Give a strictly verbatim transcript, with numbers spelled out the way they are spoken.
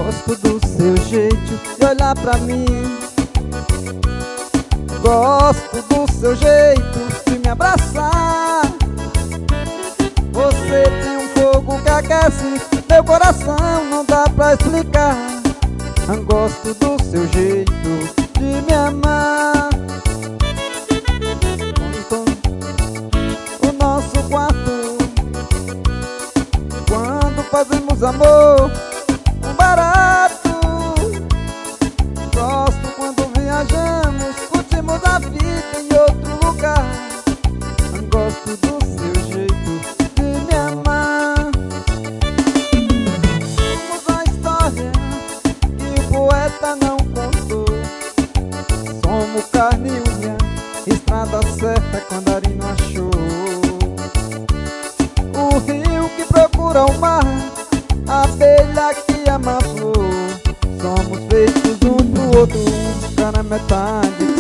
Gosto do seu jeito de olhar pra mim. Gosto do seu jeito de me abraçar. Você tem um fogo que aquece meu coração, não dá pra explicar. Gosto do seu jeito de me amar. O nosso quarto, quando fazemos amor, um barato. Gosto quando viajamos, curtimos a vida em outro lugar. Gosto do seu jeito de me amar. Somos a história que o poeta não contou. Somos carne e unha, estrada certa quando Ari não achou. O rio que procura o mar, a abelha que ama a flor. Somos feitos um pro outro, cada metade